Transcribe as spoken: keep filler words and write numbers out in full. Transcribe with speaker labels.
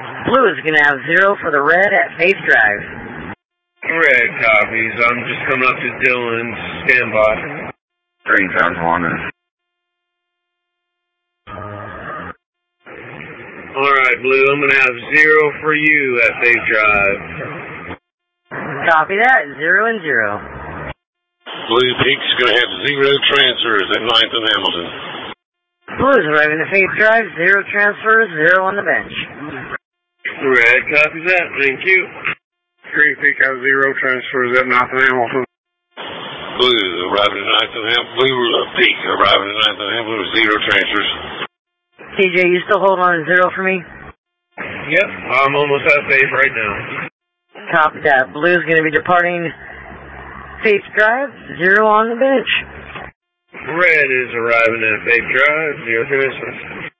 Speaker 1: Blue is going to have zero for the red at Faith Drive.
Speaker 2: Red copies. I'm just coming up to Dylan's standby.
Speaker 3: Green sounds one.
Speaker 2: Alright, Blue, I'm going to have zero for you at Faith Drive.
Speaker 1: Copy that, zero and zero.
Speaker 4: Blue Peak's going to have zero transfers at ninth and Hamilton.
Speaker 1: Blue's arriving at Faith Drive, zero transfers, zero on the bench.
Speaker 2: Red copies that, thank you.
Speaker 3: Green Peak has zero transfers at ninth and Hamilton.
Speaker 4: Blue arriving at ninth and Hamilton. Blue Peak arriving at ninth and Hamilton with zero transfers.
Speaker 1: T J, you still hold on to zero for me?
Speaker 2: Yep, I'm almost at Faith right now.
Speaker 1: Copy that. Blue's going to be departing Faith Drive, zero on the bench.
Speaker 2: Red is arriving at Faith Drive, zero transfers.